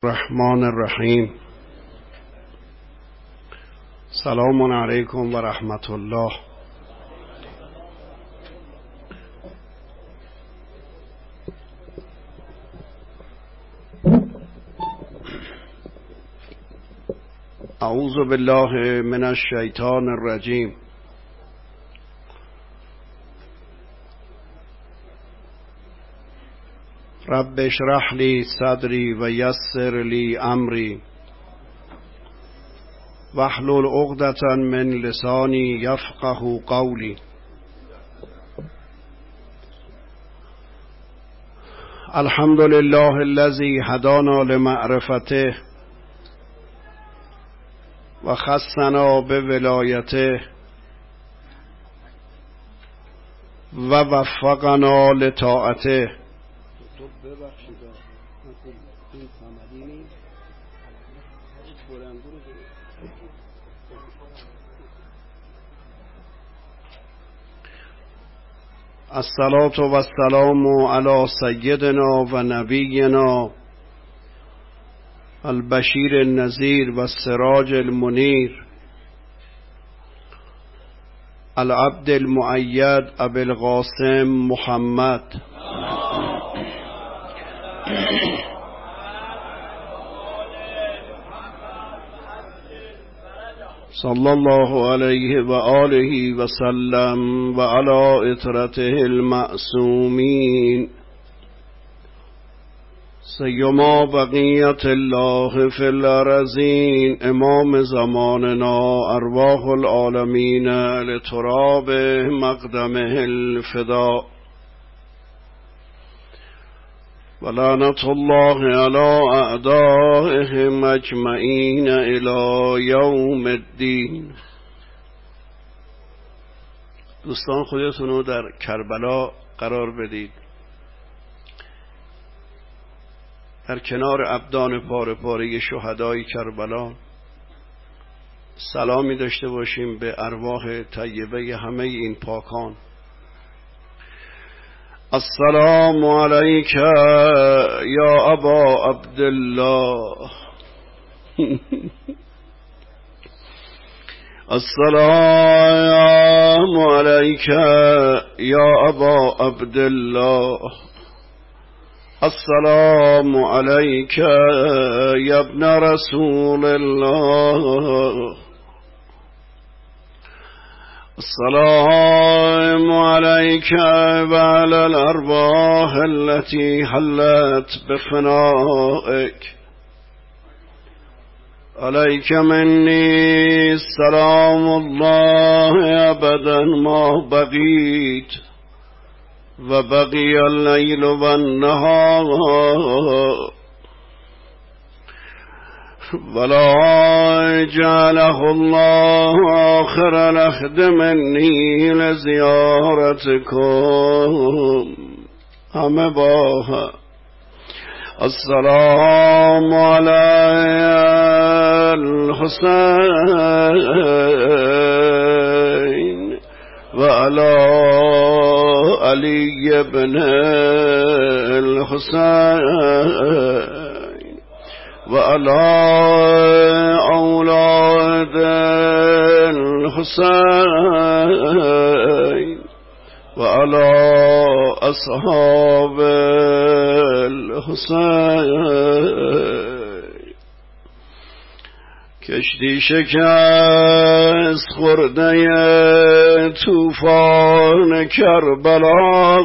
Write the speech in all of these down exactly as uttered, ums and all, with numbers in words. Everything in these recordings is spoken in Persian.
الرحمن الرحیم. سلام علیکم و رحمت الله. اعوذ بالله من الشیطان الرجیم. رب اشرح لی صدری و یسر لی امری واحلل عقدة من لسانی یفقه قولی. الحمد لله الذی هدانا لمعرفته و خصنا بولایته و وفقنا لطاعته. الصلاة و السلام علی سیدنا و نبینا البشیر النذیر و السراج المنیر العبد المؤید ابی القاسم محمد صلی الله علیه و آله و سلم و علی اطرته المعصومین سیما بقیت الله فی الارضین امام زماننا ارواح العالمین لتراب مقدمه الفدا و لعنت الله علی اعدائهم اجمعین الی یوم الدین. دوستان خودتون رو در کربلا قرار بدید، در کنار ابدان پاره پاره شهدای کربلا سلامی داشته باشیم به ارواح طیبه همه این پاکان. السلام علیک یا ابا عبدالله. السلام علیک یا ابا عبدالله. السلام علیک یا ابن رسول الله. السلام علیک و علی الارواح التي حلت بفنائک. علیک منی سلام الله ابدا ما بقیت و بقی اللیل و النهار ولا جعله الله آخر العهد منی لزیارتکم. همه با السلام علی الحسین و علی علی ابن الحسین و علی اولاد الحسین و علی اصحاب الحسین. کشتی شکست خورده طوفان کربلا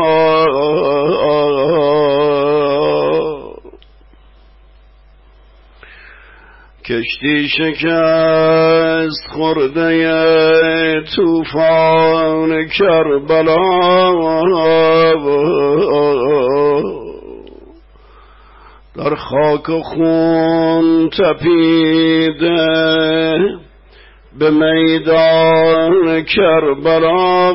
کشتی شکست خورده طوفان کربلا در خاک و خون تپیده به میدان کربلا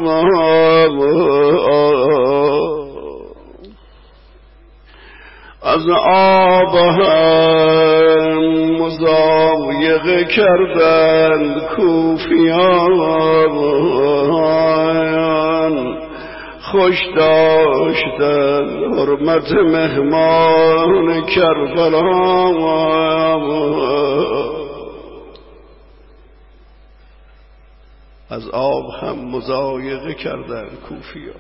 از آب هم مضایقه کردند کوفیان خوش داشتن حرمت مهمان کربلا. از آب هم مضایقه کردن کوفیان،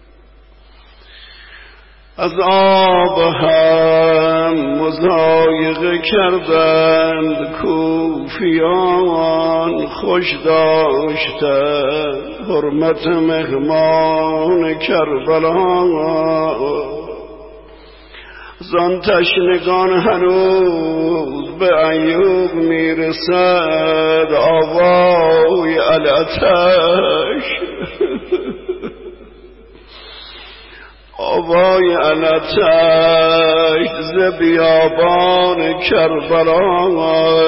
از آب هم مضایقه کردند کوفیان. خوش داشتند حرمت مهمان کربلا. زان تشنگان هنوز به ایوب میرسد آوای الاتش، آوای الاتش ز بیابان کربلا.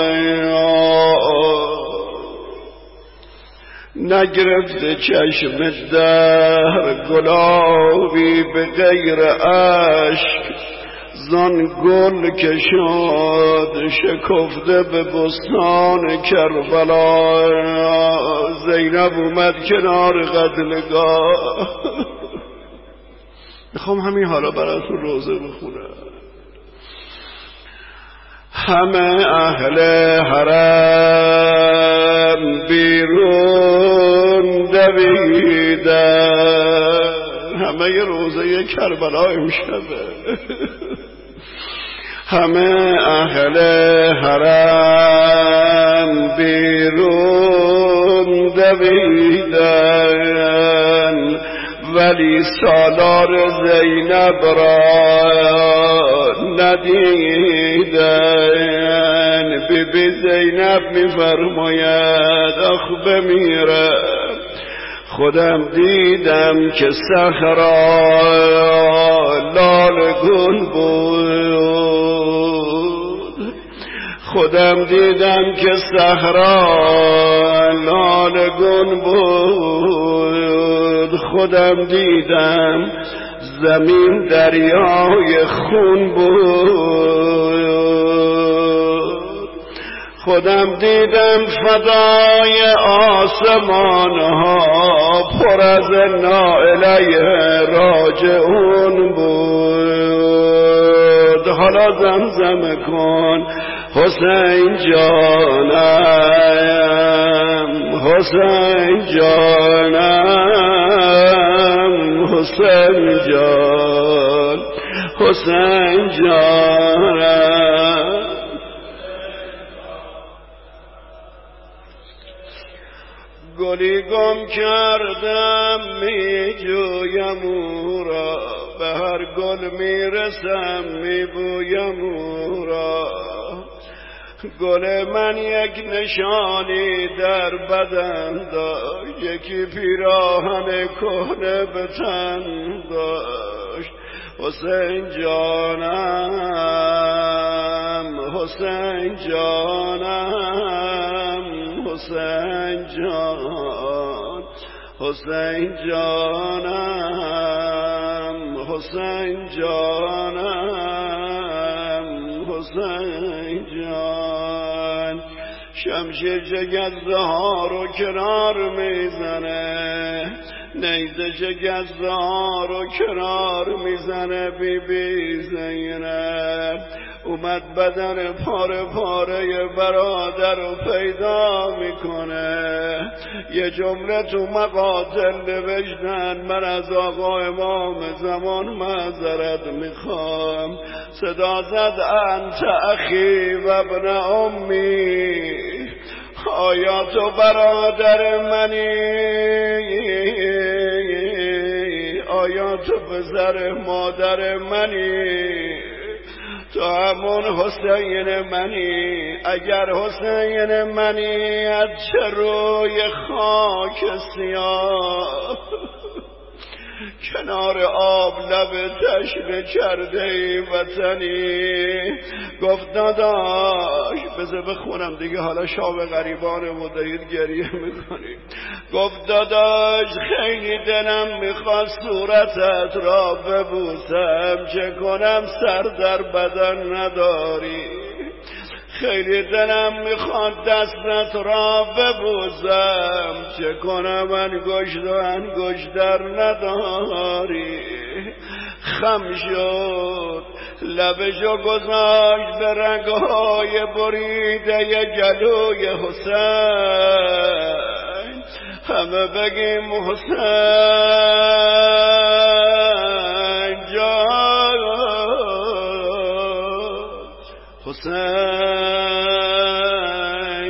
نگرفته چشم دهر گلابی به غیر اشک، زان گل که شد شکفته به بستان کربلا. زینب اومد کنار قتلگاه. میخوام همین حالا براتون روزه بخونم. همه اهل حرم بیرون دویدن، همه ی روزه کربلا امشبه. همه اهل حرم بیرون دویدن، ولی سالار زینب را ندیدن. بی بی زینب میفرماید آخ بمیرم، خودم دیدم که صحرا لال گل بود، خودم دیدم که صحرا لال گل بود، خودم دیدم زمین دریای خون بود، خودم دیدم فضای آسمان ها پر از نائله راجعون بود. حالا زمزم کن حسین جانم، حسین جانم، حسین جان، حسین جانم. گلی گم کردم می جویم او را، به هر گل می رسم می بویم او را. گل من یک نشانی در بدن داشت، یکی پیراهن کهنه به تن داشت. حسین جانم، حسین جانم، حسین جان، حسین جانم، حسین جانم، حسین جان. شمشیر جگزه ها رو کنار میزنه، نیزه جگزه ها رو کنار میزنه. بی بی زینب اومد بدن پاره پاره برادر رو پیدا میکنه. یه جمله تو مقاتل نوشتن من از آقا امام زمان معذرت میخوام. صدا زد انت اخی و ابن امی، آیا تو برادر منی، آیا تو پسر مادر منی، تو همون حسین منی. اگر حسین منی از چه روی خاک سیاه کنار آب لب تشنه کرده ای وطنی. گفت داداش، بذار بخونم دیگه حالا شاب غریبانمو دارید گریه میکنی. گفت داداش خیلی دلم میخواد صورتت را ببوسم، چه کنم سر در بدن نداری. خیلی دلم میخواد دستت را ببوسم، چه کنم انگشت و انگشتر نداری. خم شد لبشو گذاشت به رگهای بریده گلوی حسین. همه بگیم حسین جان، حسین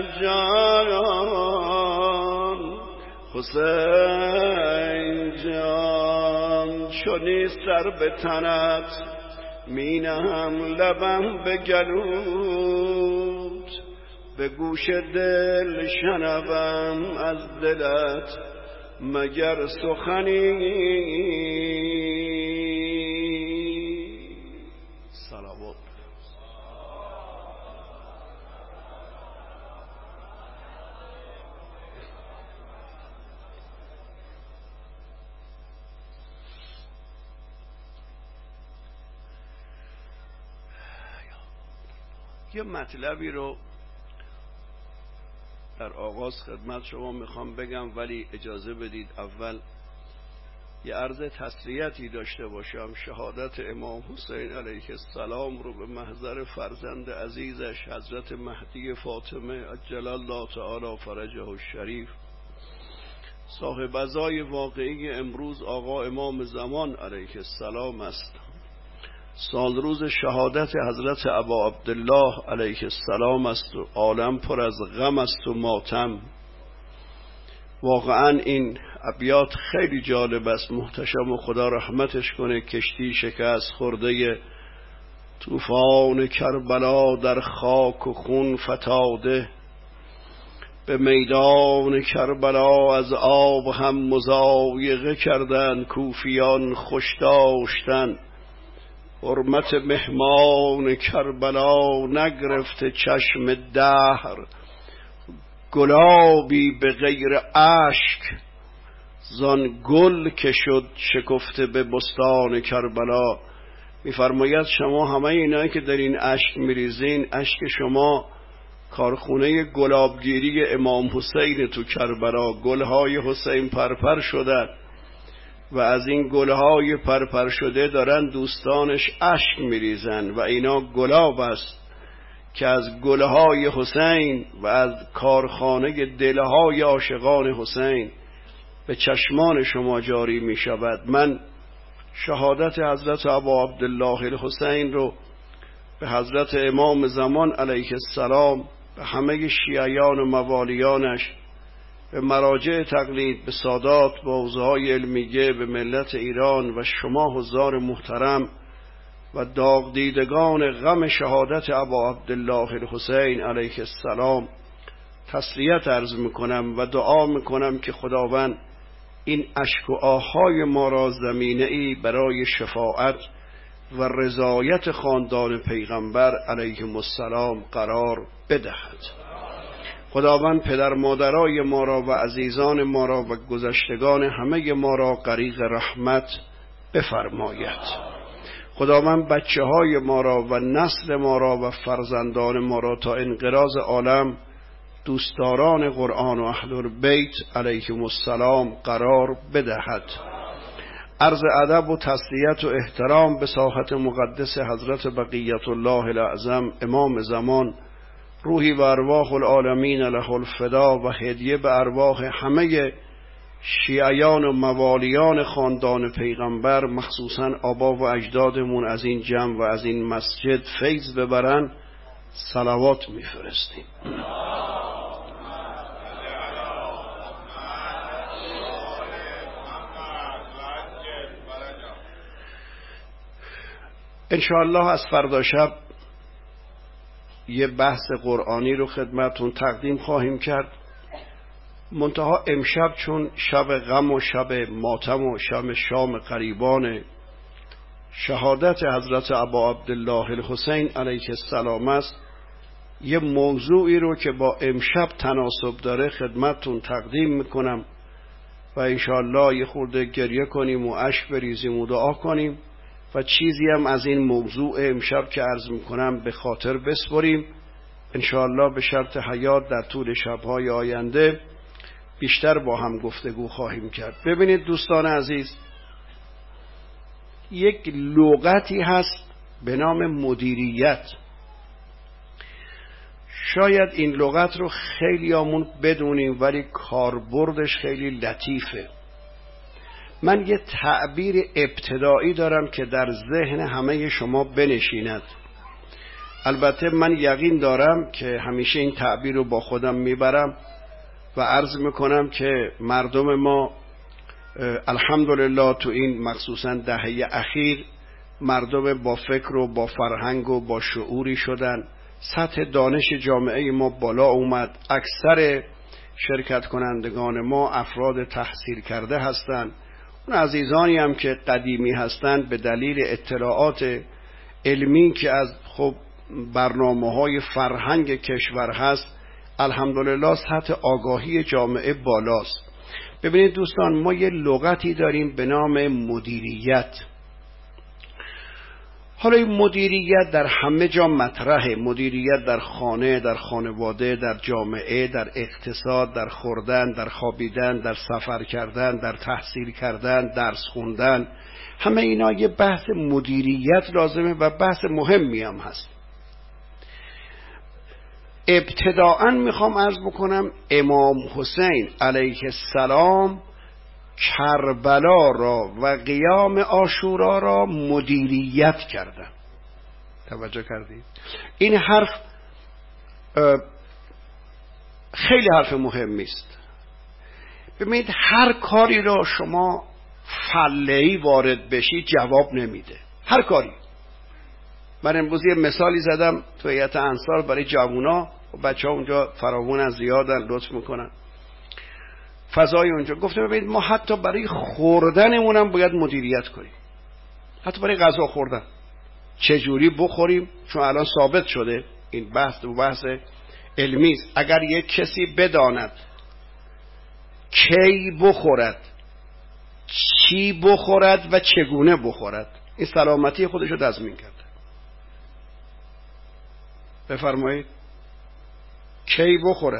جان، حسین جان. چونی سر به تنت مینم لبم به گلوت، به گوش دل شنوم از دلت مگر سخنی. صلوات. یه مطلبی رو در آغاز خدمت شما میخوام بگم، ولی اجازه بدید اول یه عرض تسلیتی داشته باشم. شهادت امام حسین علیه السلام رو به محضر فرزند عزیزش حضرت مهدی فاطمه عجل الله تعالی فرجه الشریف، صاحب عزای واقعی امروز آقا امام زمان علیه السلام است. سال روز شهادت حضرت ابا عبدالله علیه السلام است و عالم پر از غم است و ماتم. واقعا این ابیات خیلی جالب است. محتشم و خدا رحمتش کنه. کشتی شکست خورده طوفان کربلا در خاک و خون فتاده، به میدان کربلا از آب هم مضایقه کردن، کوفیان خوش داشتن حرمت مهمان کربلا. نگرفته چشم دهر گلابی به غیر اشک، زان گل که شد شکفته به بستان کربلا. میفرماید شما همه اینایی که در این اشک میریزین، اشک شما کارخونه گلابگیری امام حسین تو کربلا. گلهای حسین پرپر شدن و از این گلهای پرپر شده دارن دوستانش اشک میریزن و اینا گلاب است که از گلهای حسین و از کارخانه دلهای عاشقان حسین به چشمان شما جاری می شود. من شهادت حضرت ابا عبدالله الحسین رو به حضرت امام زمان علیه السلام، به همه شیعیان و موالیانش، به مراجع تقلید، به سادات، به حوزه‌های علمیه، به ملت ایران و شما حضار محترم و داغ دیدگان غم شهادت ابا عبدالله الحسین علیه السلام تسلیت عرض میکنم و دعا میکنم که خداوند این اشک و آهای ما را زمینه‌ای برای شفاعت و رضایت خاندان پیغمبر علیهم السلام قرار بدهد. خداوند پدر مادرای ما را و عزیزان ما را و گذشتگان همه ما را غریق رحمت بفرماید. خداوند بچه های ما را و نسل ما را و فرزندان ما را تا انقراض عالم دوستداران قرآن و اهل بیت علیهم السلام قرار بدهد. عرض ادب و تسلیت و احترام به ساحت مقدس حضرت بقیت الله الاعظم امام زمان، روحی و ارواح العالمین له الفدا، و هدیه به ارواح همه شیعیان و موالیان خاندان پیغمبر، مخصوصا آبا و اجدادمون از این جمع و از این مسجد فیض ببرن، صلوات میفرستیم. انشاءالله از فردا شب یه بحث قرآنی رو خدمتون تقدیم خواهیم کرد. منتها امشب چون شب غم و شب ماتم و شب شام قریبان شهادت حضرت ابا عبدالله الحسین علیه السلام است، یه موضوعی رو که با امشب تناسب داره خدمتون تقدیم میکنم و انشاءالله یه خورده گریه کنیم و اشک بریزیم و دعا کنیم و چیزی هم از این موضوع امشب که عرض میکنم به خاطر بسپریم انشاءالله به شرط حیات در طول شب‌های آینده بیشتر با هم گفتگو خواهیم کرد. ببینید دوستان عزیز، یک لغتی هست به نام مدیریت. شاید این لغت رو خیلی آمون بدونیم ولی کاربردش خیلی لطیفه. من یه تعبیر ابتدایی دارم که در ذهن همه شما بنشیند. البته من یقین دارم که همیشه این تعبیر رو با خودم میبرم و عرض میکنم که مردم ما الحمدلله تو این مخصوصا دهه اخیر مردم با فکر و با فرهنگ و با شعوری شدن. سطح دانش جامعه ما بالا اومد. اکثر شرکت کنندگان ما افراد تحصیل کرده هستند. اون عزیزانی هم که قدیمی هستند به دلیل اطلاعات علمی که از خب برنامه‌های فرهنگ کشور هست، الحمدلله سطح آگاهی جامعه بالاست. ببینید دوستان، ما یه لغتی داریم به نام مدیریت. حالا این مدیریت در همه جا مطرحه. مدیریت در خانه، در خانواده، در جامعه، در اقتصاد، در خوردن، در خوابیدن، در سفر کردن، در تحصیل کردن، درس خوندن، همه اینا یه بحث مدیریت لازمه و بحث مهمی هم هست. ابتداءً میخوام عرض بکنم امام حسین علیه السلام کربلا را و قیام عاشورا را مدیریت کردن. توجه کردید؟ این حرف خیلی حرف مهمی است. ببینید هر کاری را شما فله‌ای وارد بشی جواب نمیده. هر کاری. من امروز یه مثالی زدم تو هیئت انصار برای جوونا و بچه‌ها اونجا فراوون از زیادن، لطف میکنن فضای اونجا. گفتم ببینید ما حتی برای خوردنمون هم باید مدیریت کنیم. حتی برای غذا خوردن چجوری بخوریم، چون الان ثابت شده این بحث و بحث علمی است. اگر یک کسی بداند کی بخورد، چی بخورد و چگونه بخورد، این سلامتی خودش رو تضمین کرده. بفرمایید. کی بخورد،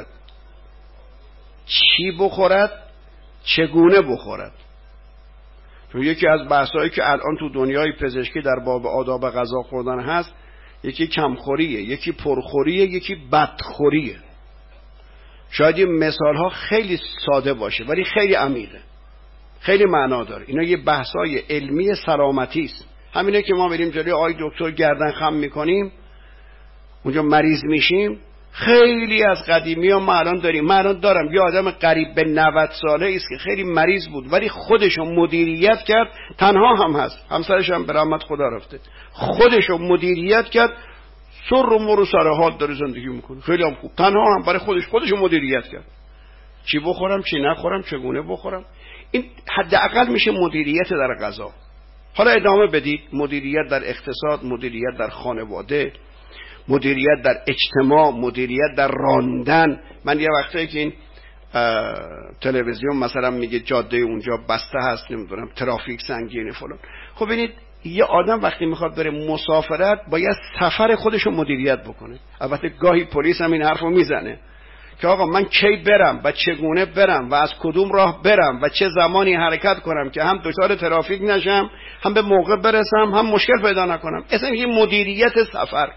چی بخورد، چگونه بخورد. چون یکی از بحثایی که الان تو دنیای پزشکی در باب آداب غذا خوردن هست، یکی کمخوریه، یکی پرخوریه، یکی بدخوریه. شاید این مثال ها خیلی ساده باشه ولی خیلی عمیقه، خیلی معنا داره. اینا یه بحثای علمی سلامتی است. همینه که ما بریم جلوی آی دکتر گردن خم میکنیم، اونجا مریض میشیم. خیلی از قدیمی ها ما الان داریم. من الان دارم یه آدم قریب به نود ساله است که خیلی مریض بود ولی خودشو مدیریت کرد. تنها هم هست، همسرش هم به رحمت خدا رفته. خودشو مدیریت کرد، سر و مر و سر حال داره زندگی میکنه، خیلی هم خوب. تنها هم برای خودش خودشو مدیریت کرد. چی بخورم، چی نخورم، چگونه بخورم. این حداقل میشه مدیریت در غذا. حالا ادامه بدید. مدیریت در اقتصاد، مدیریت در خانواده، مدیریت در اجتماع، مدیریت در راندن. من یه وقتایی که این تلویزیون مثلا میگه جاده اونجا بسته هست، نمیدونم ترافیک سنگینه فلان. خب ببینید یه آدم وقتی میخواد بره مسافرت باید سفر خودشو مدیریت بکنه. البته گاهی پلیس هم این حرفو میزنه که آقا من کی برم و چگونه برم و از کدوم راه برم و چه زمانی حرکت کنم که هم دچار ترافیک نشم، هم به موقع برسم، هم مشکل پیدا نکنم. اصلا یه مدیریت سفر.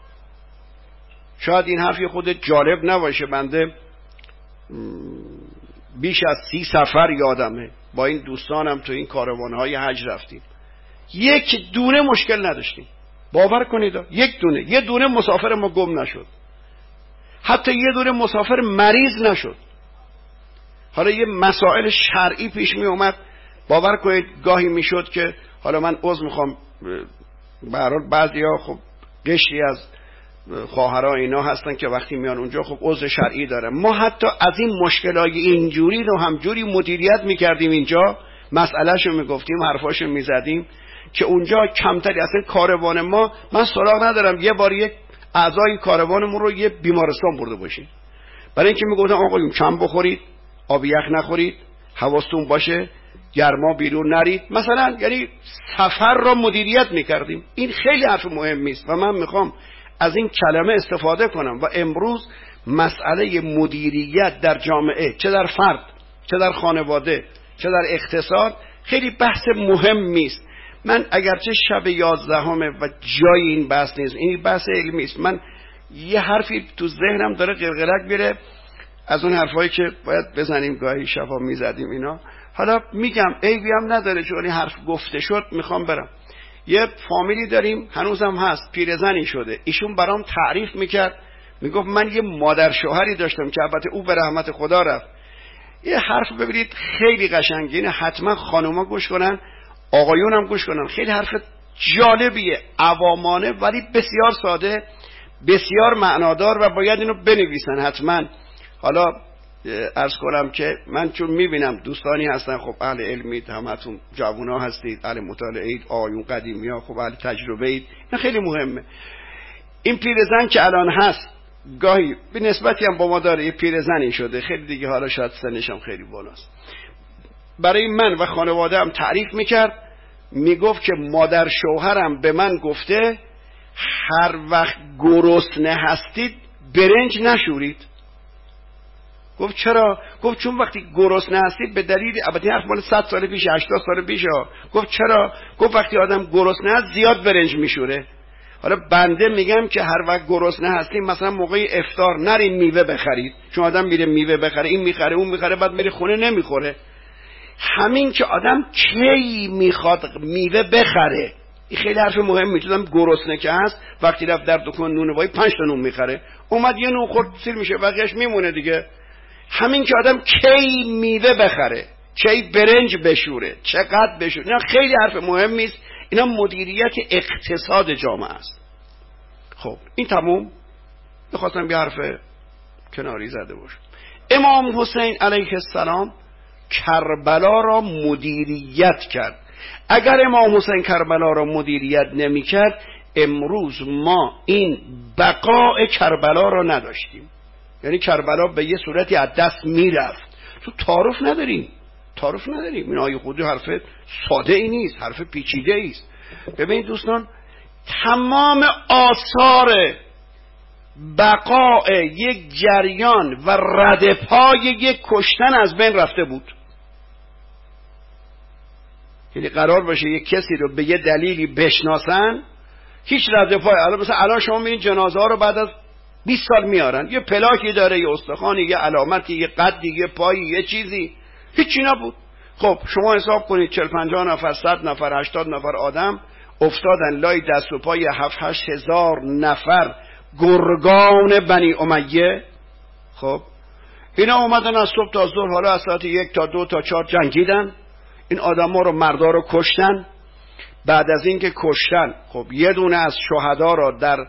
شاید این حرفی خود جالب نباشه، بنده بیش از سی سفر یادمه با این دوستانم تو این کاروانهای حج رفتیم، یک دونه مشکل نداشتیم. باور کنید یک دونه یه دونه مسافر ما گم نشد، حتی یه دونه مسافر مریض نشد. حالا یه مسائل شرعی پیش می اومد، باور کنید گاهی میشد که حالا من عذر میخوام، به هر حال بعضیا خب قشری از خواهرها اینا هستن که وقتی میان اونجا خب عذر شرعی داره. ما حتی از این مشکلای اینجوری رو هم جوری مدیریت میکردیم، اینجا مسئلهشو میگفتیم، حرفاشو میزدیم که اونجا کمتری اصلا کاروان ما، من سراغ ندارم یه بار یک اعضای کاروانمون رو یه بیمارستان برده باشیم، برای اینکه میگفتن آقایون کم بخورید، آب یخ نخورید، حواستون باشه، گرما بیرون نرید مثلا. یعنی سفر را مدیریت میکردیم. این خیلی حرف مهمی است و من میخوام از این کلمه استفاده کنم. و امروز مسئله مدیریت در جامعه، چه در فرد، چه در خانواده، چه در اقتصاد، خیلی بحث مهمی است. من اگرچه شب یازدهمه و جای این بحث نیست، این بحث علمی است، من یه حرفی تو ذهنم داره قلقلک میره از اون حرفایی که باید بزنیم گاهی شبا میزدیم اینا. حالا میگم عیبی هم نداره، چون این حرف گفته شد میخوام برم. یه فامیلی داریم هنوزم هست، پیرزنی شده. ایشون برام تعریف میکرد، میگفت من یه مادر شوهری داشتم که البته او به رحمت خدا رفت. یه حرف ببینید خیلی قشنگینه، حتما خانوما گوش کنن، آقایون هم گوش کنن. خیلی حرف جالبیه، عوامانه، ولی بسیار ساده، بسیار معنادار و باید اینو بنویسن حتما. حالا عرض کنم که من چون میبینم دوستانی هستن، خب اهل علمید، همتون جوونا هستید، اهل مطالعهید، آیون قدیمی ها، خب اهل تجربه اید، این خیلی مهمه. این پیرزن که الان هست گاهی به نسبتی هم با ما داره، یه پیرزنی شده، خیلی دیگه حالا شاید سنش هم خیلی بالاست، برای من و خانواده هم تعریف میکرد، میگفت که مادر شوهرم به من گفته هر وقت گرسنه هستید برنج نشورید. گفت چرا؟ گفت چون وقتی گرسنه هستید به دلیل، البته حرف مال صد سال پیش، هشتاد سال پیش ها. گفت چرا؟ گفت وقتی آدم گرسنه است زیاد برنج میشوره. حالا بنده میگم که هر وقت گرسنه هستیم، مثلا موقع افطار نرین میوه بخرید، چون آدم میره میوه بخره، این میخره اون میخره، بعد میره خونه نمیخوره. همین که آدم کی میخواد میوه بخره، این خیلی حرف مهمی. چون گرسنه که هست وقتی رفت در دکان نون وای پنج تا نون میخره، اومد یه نون خورد سیر میشه، بقیه‌اش میمونه دیگه. همین که آدم کی میوه بخره، کی برنج بشوره، چقدر بشوره، اینا خیلی حرف مهمی است. اینا مدیریت اقتصاد جامعه است. خب این تموم. میخواستم یه حرف کناری زده باشم. امام حسین علیه السلام کربلا را مدیریت کرد. اگر امام حسین کربلا را مدیریت نمی کرد، امروز ما این بقای کربلا را نداشتیم. یعنی کربلا به یه صورتی از دست میرفت. تو تعارف نداریم، تعارف نداریم. این آیه خودی حرف ساده ای نیست، حرف پیچیده ای است. ببینید دوستان، تمام آثار بقای یک جریان و ردپای یک کشتن از بین رفته بود. یعنی قرار باشه یک کسی رو به یه دلیلی بشناسن، هیچ ردپای، الان مثلا الان شما میبینید جنازه ها رو بعد از بیست سال میارن، یه پلاکی داره، یه استخوانی، یه علامتی، یه قدی، یه پایی، یه چیزی، هیچی نبود. خب شما حساب کنید چهل پنجاه نفر، صد نفر، هشتاد نفر آدم افتادن لای دست و پای هفت هشت هزار نفر گرگان بنی امیه. خب اینا اومدن از صبح تا ظهر، حالا از ساعت یک تا دو تا چهار جنگیدن، این آدم ها رو، مردا رو کشتن. بعد از اینکه کشتن، خب یه دونه از شهدا را در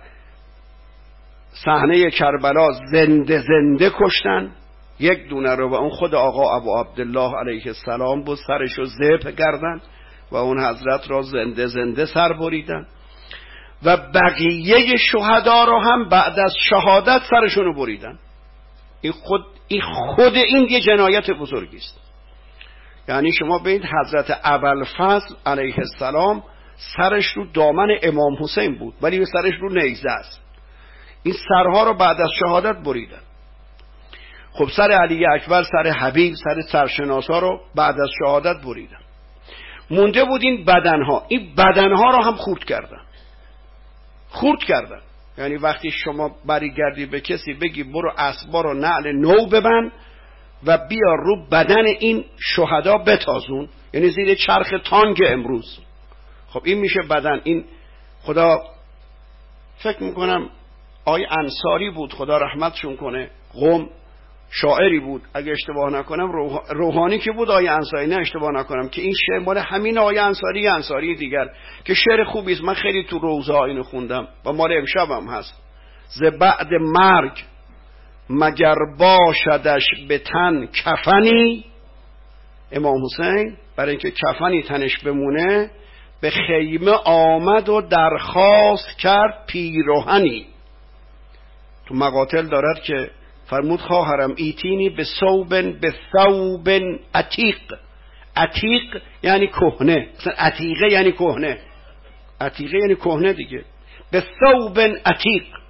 صحنه کربلا زنده زنده کشتن، یک دونه رو و اون خود آقا ابو عبدالله علیه السلام بود، سرشو ذبح کردن و اون حضرت را زنده زنده سر بریدن. و بقیه شهدا رو هم بعد از شهادت سرشونو بریدن. این خود این خود این یه جنایت بزرگی است. یعنی شما ببینید حضرت ابوالفضل علیه السلام سرش رو دامن امام حسین بود، ولی سرش رو نیزه است. این سرها رو بعد از شهادت بریدن. خب سر علی اکبر، سر حبیب، سر سرشناسا رو بعد از شهادت بریدن. مونده بود این بدنها. این بدنها رو هم خورد کردن. خورد کردن. یعنی وقتی شما برگردی به کسی بگی برو اسبا رو نعل نو ببند و بیا رو بدن این شهدا بتازون، یعنی زیر چرخ تانگ امروز. خب این میشه بدن. این خدا فکر میکنم آقای انصاری بود، خدا رحمتشون کنه، قم شاعری بود اگه اشتباه نکنم، روحانی که بود آقای انصاری، نه اشتباه نکنم، که این شعر مال همین آقای انصاری، انصاری دیگر، که شعر خوبی است. من خیلی تو روزه ها اینو خوندم و مال امشب هم هست. ز بعد مرگ مگر باشدش به تن کفنی. امام حسین برای اینکه کفنی تنش بمونه به خیمه آمد و درخواست کرد پیراهنی. تو مقاتل دارد که فرمود خواهرم ایتینی به ثوبن به ثوب عتیق. عتیق یعنی کهنه، مثلا عتیقه یعنی کهنه، عتیقه یعنی کهنه دیگه. به ثوب عتیق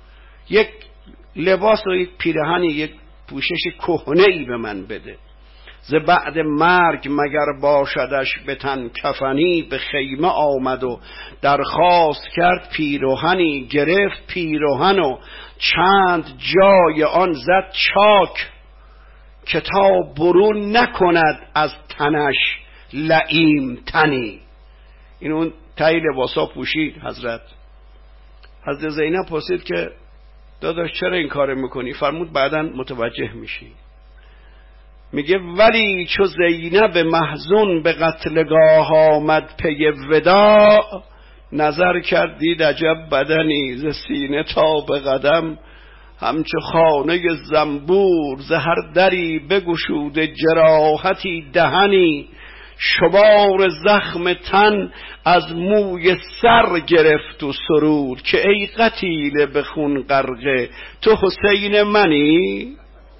یک لباس و یک پیرهنی، یک پوشش کهنه‌ای به من بده. ز بعد مرگ مگر باشدش به تن کفنی، به خیمه آمد و درخواست کرد پیرهنی، گرفت پیرهن و چند جای آن زد چاک، که تا برون نکند از تنش لئیم تنی. این اون تایی لباسا پوشید حضرت. حضرت زینب پرسید که داداش چرا این کار میکنی؟ فرمود بعداً متوجه میشی. میگه ولی چو زینب محزون به قتلگاه آمد پی وداع، نظر کرد دید عجب بدنی ز سینه تا به قدم، همچو خانه زنبور ز هر دری بگشوده، جراحتی دهنی شمار زخم تن از موی سر گرفت و سرود، که ای قتیله به خون غرقه تو حسین منی؟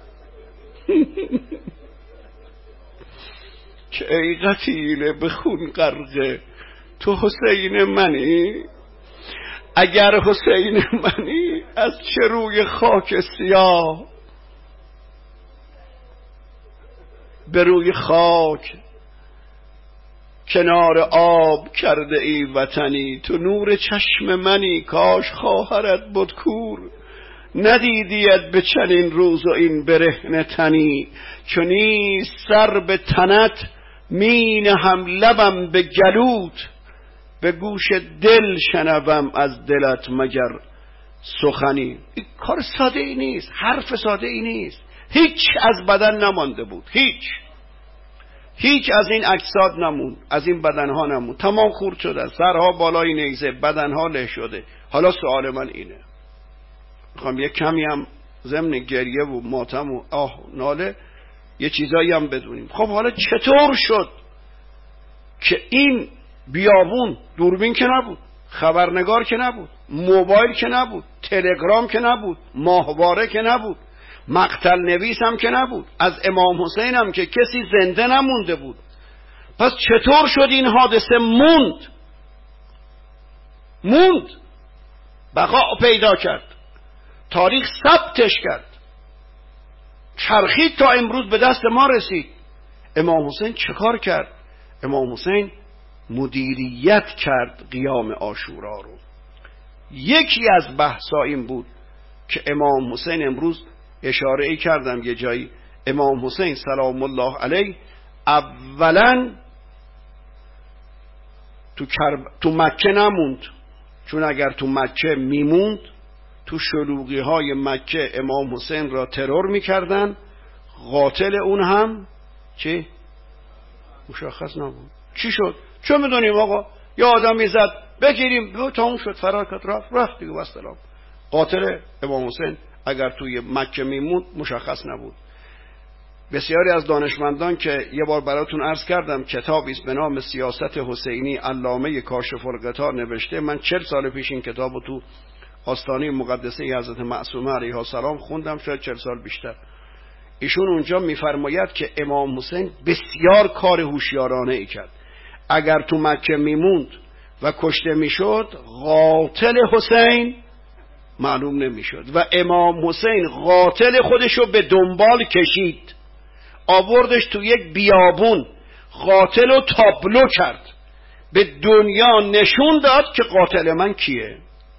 که ای قتیله به خون غرقه تو حسین منی؟ اگر حسین منی از چه روی خاک سیاه به روی خاک کنار آب کرده ای وطنی؟ تو نور چشم منی کاش خواهرت بود کور، ندیدیت به چنین روز و این برهنه تنی، چون نیست سر به تنت مین هم لبم به گلوت، به گوش دل شنوم از دلت مگر سخنی. این کار ساده ای نیست، حرف ساده ای نیست. هیچ از بدن نمانده بود، هیچ هیچ از این اجساد نمون، از این بدنها نمون، تمام خورد شده، سرها بالای نیزه، بدنها له شده. حالا سوال من اینه، میخوام یک کمی هم ضمن گریه و ماتم و آه و ناله یه چیزایی هم بدونیم. خب حالا چطور شد که این بیابون دوربین که نبود، خبرنگار که نبود، موبایل که نبود، تلگرام که نبود، ماهواره که نبود، مقتل نویس هم که نبود، از امام حسین هم که کسی زنده نمونده بود، پس چطور شد این حادثه موند موند بقا پیدا کرد، تاریخ ثبتش کرد، چرخید تا امروز به دست ما رسید؟ امام حسین چه کار کرد؟ امام حسین مدیریت کرد قیام عاشورا رو. یکی از بحثا این بود که امام حسین، امروز اشاره ای کردم یه جایی، امام حسین سلام الله علیه اولا تو, کرب... تو مکه نموند، چون اگر تو مکه میموند تو شلوغی های مکه امام حسین را ترور میکردن، قاتل اون هم چی؟ مشخص نبود. چی شد؟ چه میدونیم آقا، یه آدمی زد بگیریم، تموم شد، فرار کرد، رفت رفت دیگه، والسلام. قاتل امام حسین اگر توی مکه میموند مشخص نبود. بسیاری از دانشمندان که یه بار براتون عرض کردم کتابی است به نام سیاست حسینی علامه کاشف الغطا نوشته، من چهل سال پیش این کتابو تو آستانه مقدسه حضرت معصومه علیها السلام خوندم، شاید چهل سال بیشتر. ایشون اونجا میفرماید که امام حسین بسیار کار هوشیارانه ای کرد. اگر تو مکه میموند و کشته میشد، قاتل حسین معلوم نمیشد و امام حسین قاتل خودشو به دنبال کشید، آوردش تو یک بیابون، قاتل رو تابلو کرد، به دنیا نشون داد که قاتل من کیه.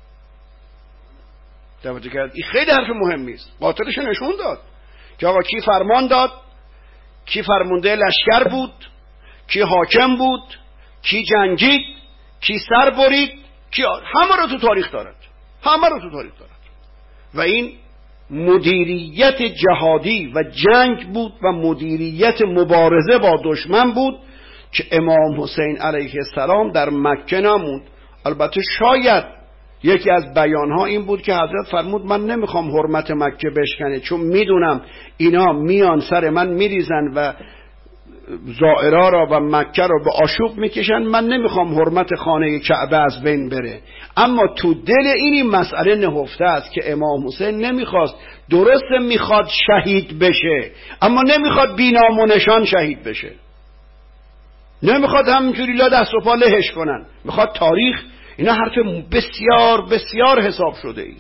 توجه کرد؟ این خیلی حرف مهمی است. قاتلشو نشون داد که آقا کی فرمان داد، کی فرمانده لشکر بود، کی حاکم بود، کی جنگید، کی سر برید، کی آر... همه رو تو تاریخ دارد، همه رو تو تاریخ دارد. و این مدیریت جهادی و جنگ بود و مدیریت مبارزه با دشمن بود که امام حسین علیه السلام در مکه نموند. البته شاید یکی از بیانها این بود که حضرت فرمود من نمیخوام حرمت مکه بشکنه، چون میدونم اینا میان سر من میریزن و زائرا را و مکه را به آشوب میکشن، من نمیخوام حرمت خانه کعبه از بین بره. اما تو دل این مسئله نهفته است که امام حسین نمیخواست، درسته میخواد شهید بشه اما نمیخواد بینام و نشان شهید بشه، نمیخواد همینجوری لا دست و پا لهش کنن، میخواد تاریخ. اینا حرف بسیار بسیار حساب شده است،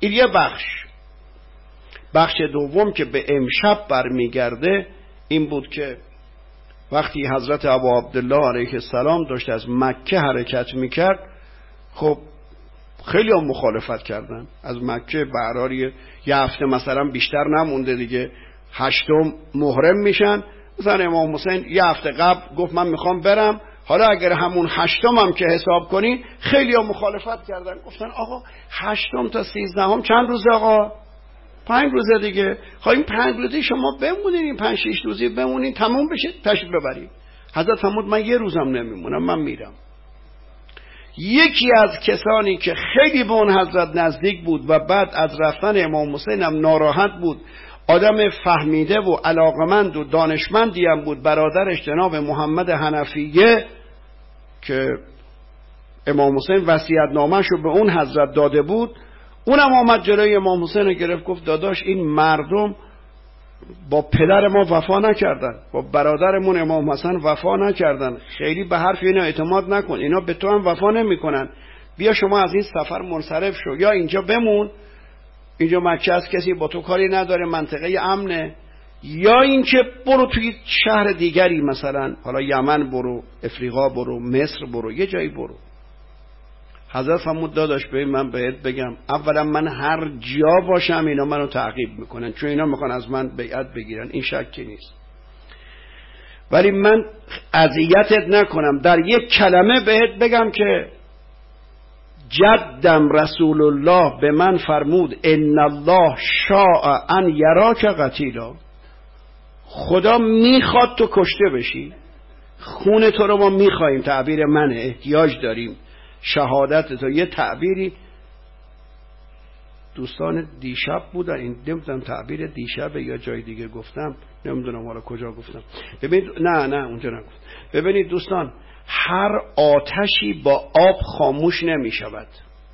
این یه بخش. بخش دوم که به امشب برمیگرده این بود که وقتی حضرت ابا عبدالله علیه السلام داشت از مکه حرکت میکرد، خب خیلی هم مخالفت کردن. از مکه براری یه هفته مثلا بیشتر نمونده دیگه، هشتم محرم میشن. مثلا امام حسین یه هفته قبل گفت من میخوام برم، حالا اگر همون هشتم هم که حساب کنی، خیلی هم مخالفت کردن. گفتن آقا هشتم تا سیزدهم چند روزه آقا؟ پنج روزه دیگه. خواهیم پنج روزه شما بمونین، این پنج شش روزی بمونین تموم بشه تشریف ببرید. حضرت فرمود من یه روزم نمیمونم، من میرم. یکی از کسانی که خیلی به اون حضرت نزدیک بود و بعد از رفتن امام حسین هم ناراحت بود، آدم فهمیده و علاقمند و دانشمندی هم بود، برادرش جناب محمد حنفیه که امام حسین وصیت‌نامه‌ش رو به اون حضرت داده بود، اونم آمد جلوی امام حسین رو گرفت، گفت داداش این مردم با پدر ما وفا نکردن، با برادرمون امام حسن وفا نکردن، خیلی به حرف اینا اعتماد نکن، اینا به تو هم وفا نمیکنن، بیا شما از این سفر منصرف شو، یا اینجا بمون، اینجا مکه است، کسی با تو کاری نداره، منطقه امنه، یا اینکه برو توی شهر دیگری، مثلا حالا یمن برو، افریقا برو، مصر برو، یه جایی برو. حضرت فرمود داداش ببین من بهت بگم، اولا من هر جا باشم اینا منو تعقیب میکنن، چون اینا میخوان از من بیعت بگیرن، این شکی نیست، ولی من اذیتت نکنم، در یک کلمه بهت بگم که جدم رسول الله به من فرمود ان الله شاء ان یراک قتیلا، خدا میخواد تو کشته بشی، خون تو رو ما میخوایم، تعبیر منه، احتیاج داریم شهادت تو. یه تعبیری دوستان دیشب بودن، این نمیدونم تعبیر دیشب یا جای دیگه گفتم، نمیدونم حالا کجا گفتم، ببینید نه نه اونجا نگفتم. ببینید دوستان، هر آتشی با آب خاموش نمی شود.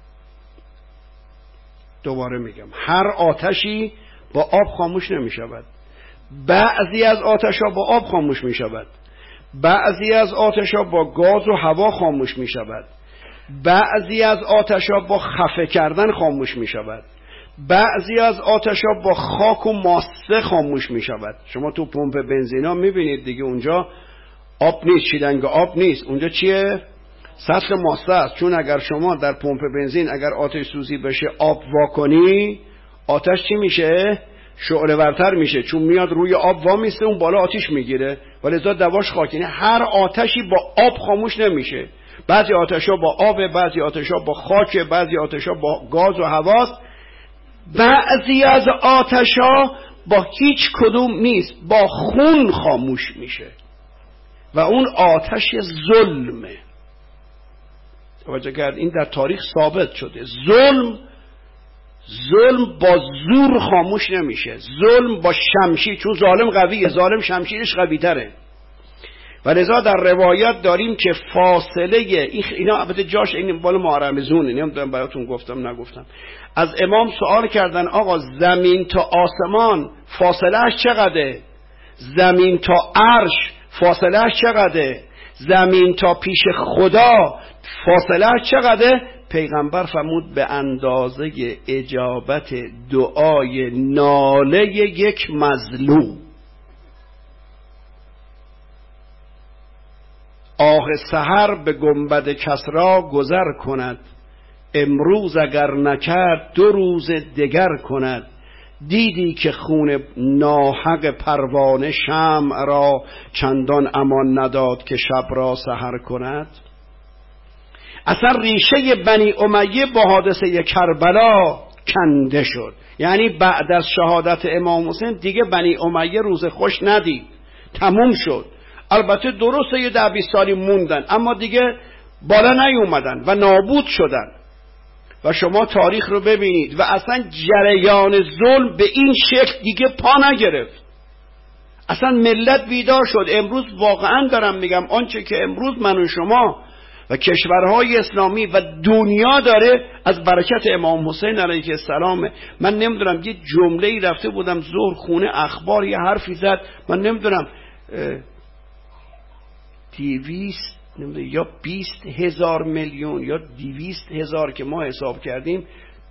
دوباره میگم، هر آتشی با آب خاموش نمی شود. بعضی از آتش‌ها با آب خاموش می شود، بعضی از آتش‌ها با گاز و هوا خاموش می شود، بعضی از آتش‌ها با خفه کردن خاموش می شود، بعضی از آتش‌ها با خاک و ماسه خاموش می شود. شما تو پمپ بنزینا می بینید دیگه، اونجا آب نیست، شیلنگ آب نیست، اونجا چیه؟ سطل ماسه است. چون اگر شما در پمپ بنزین اگر آتش سوزی بشه آب واکنی، آتش چی میشه؟ شعله ورتر میشه، چون میاد روی آب وا میسته، اون بالا آتش میگیره، ولی لذا دواش خاک. یعنی هر آتشی با آب خاموش نمیشه. بعضی آتشا با آب، بعضی آتشا با خاک، بعضی آتشا با گاز و هواست، بعضی از آتشا با هیچ کدوم نیست، با خون خاموش میشه و اون آتش ظلمه. توجه کرد؟ این در تاریخ ثابت شده. ظلم ظلم با زور خاموش نمیشه، ظلم با شمشیر، چون ظالم قویه، ظالم شمشیرش قوی تره. و لذا در روایت داریم که فاصله اینا البته جاش این بالا معرمزونه، نمیدونم براتون گفتم نگفتم. از امام سوال کردن آقا زمین تا آسمان فاصلهش چقدره؟ زمین تا عرش فاصلهش چقدره؟ زمین تا پیش خدا فاصلهش چقدره؟ پیغمبر فرمود به اندازه اجابت دعای ناله یک مظلوم. آه سحر به گنبد کسری گذر کند، امروز اگر نکرد دو روز دگر کند. دیدی که خون ناحق پروانه شمع را چندان امان نداد که شب را سحر کند. اصلا ریشه بنی امیه با حادثه کربلا کنده شد. یعنی بعد از شهادت امام حسین دیگه بنی امیه روز خوش ندید، تموم شد. البته درسته یه ده بیست سالی موندن، اما دیگه بالا نیومدن و نابود شدن. و شما تاریخ رو ببینید و اصلا جریان ظلم به این شکل دیگه پا نگرفت. اصلا ملت بیدار شد. امروز واقعا دارم میگم، آنچه که امروز من و شما و کشورهای اسلامی و دنیا داره از برکت امام حسین علیه السلام. من نمیدونم یه جمله‌ای رفته بودم ظهر خونه اخبار یه حرفی زد، من نمیدونم دیویست یا بیست هزار میلیون یا دیویست هزار که ما حساب کردیم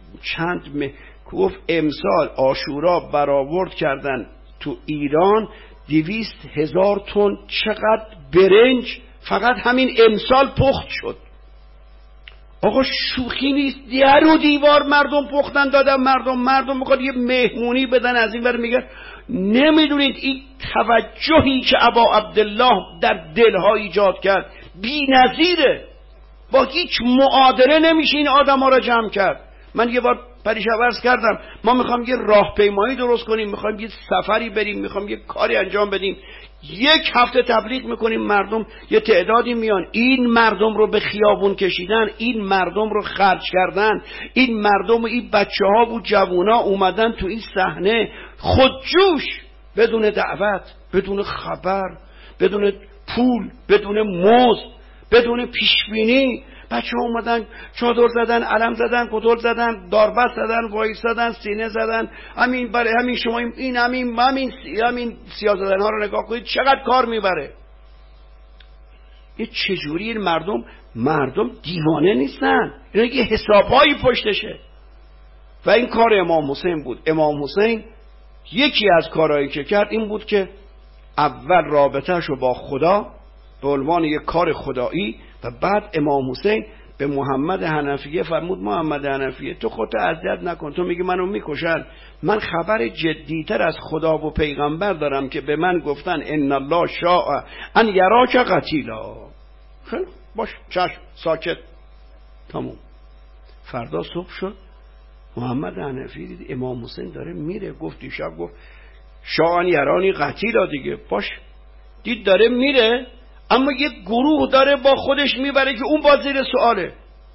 چند م... گفت امسال عاشورا برآورد کردن تو ایران دویست هزار تن چقدر برنج فقط همین امسال پخت شد. آقا شوخی نیست، در و دیوار مردم پختن دادن مردم مردم میخواد یه مهمونی بدن از این ور میگه نمیدونید این توجهی که ابا عبدالله در دلها ایجاد کرد بی نظیره، با هیچ معادله نمیشه این آدم ها را جمع کرد. من یه بار پریشب عرض کردم ما میخوام یه راهپیمایی درست کنیم، میخوام یه سفری بریم، میخوام یه کاری انجام بدیم، یک هفته تبلیغ میکنیم، مردم یه تعدادی میان، این مردم رو به خیابون کشیدن، این مردم رو خرج کردن، این مردم و این بچه ها و جوونا اومدن تو این صحنه خودجوش، بدون دعوت، بدون خبر، بدون پول، بدون مزد، بدون پیشبینی. بچه ها اومدن چادر زدن، علم زدن، کتول زدن، داربست زدن، وایسادن، سینه زدن. همین برای همین شما این همین همین همین سیاه زدن ها رو نگاه کنید چقدر کار میبره. یه چجوری این مردم مردم دیوانه نیستن، اینا یه حسابایی پشتشه. و این کار امام حسین بود. امام حسین یکی از کارهایی که کرد این بود که اول رابطه‌شو رو با خدا به عنوان یک کار خدایی و بعد امام حسین به محمد حنفیه فرمود محمد حنفیه تو خودت اذیت نکن، تو میگی منو میکشن، من خبر جدیتر از خدا و پیغمبر دارم که به من گفتن ان الله شاء ان یراک قتیلا. خیلی باش چشم ساکت تموم. فردا صبح شد محمد حنفی دید امام حسین داره میره، گفت دیشب گفت شاء ان یرانی قتیلا دیگه، باش دید داره میره اما یک گروه داره با خودش میبره که اون باز زیر سؤاله،